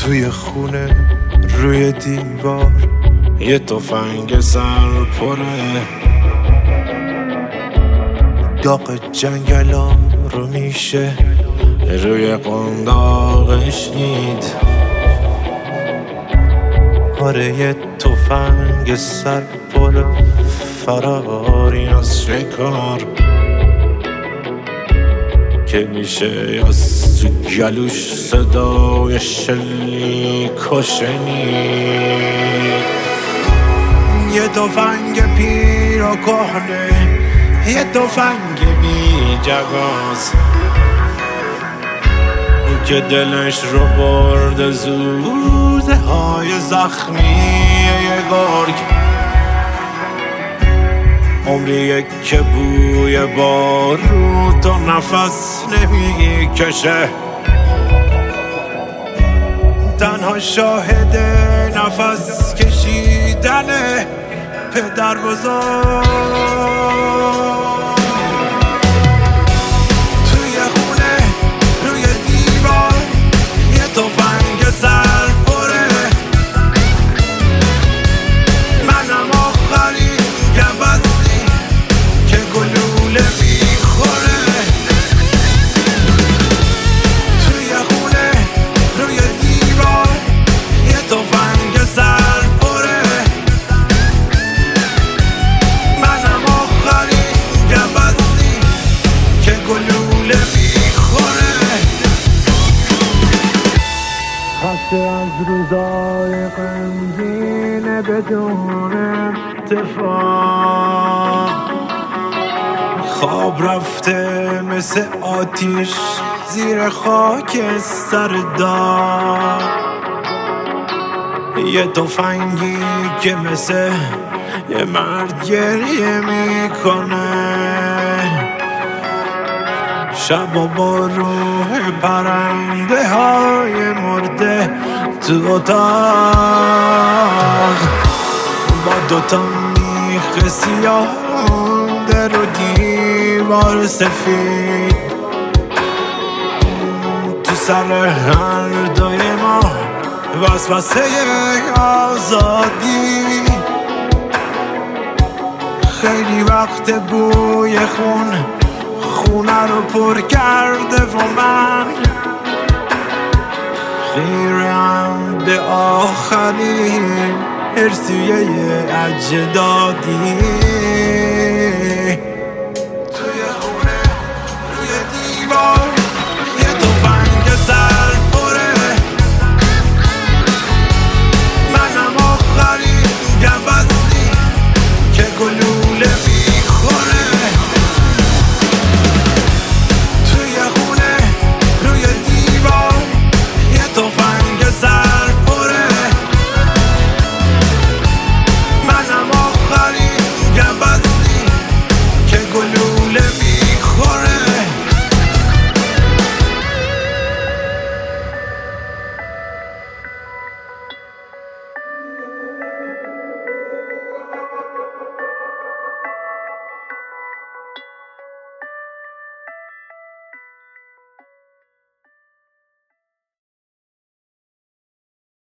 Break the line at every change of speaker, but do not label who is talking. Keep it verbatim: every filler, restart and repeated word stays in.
توی خونه روی دیوار یه تفنگ سر پره، داغ جنگلا رو میشه روی قنداقش دید. آره یه تفنگ سر پر فراری از شکار که میشه از تو گلوش صدای شلیک و شنید. یه تفنگ پیر و کهنه، یه تفنگ بی جواز که دلش رو برد زوزه های زخمی یه گرگ. عمریه که بوی بارود و نفس نمی کشه، تنها شاهد نفس کشیدن پدر بزرگ. توی خونه روی دیوار یه تفنگ سر پره، منم آخری گوزنی که گلوله میخوره. توی خونه روی دیوار یه تفنگ سر پره، منم آخری گوزنی که گلوله میخوره. خسته از روزای غمگین بدون اتفاق، خواب رفته مثل آتیش زیر خاک سر داغ. یه تفنگی که مثل یه مرد گریه میکنه، شب و با روح پرنده های مرده تو اتاق، با دوتا میخ سیاه مونده رو دیوار سفید. تو سر هر دوی ما وسوسه آزادی، خیلی وقت بوی خون خونه رو پر کرده و من خیرم به آخرین ارسیه اجدادی.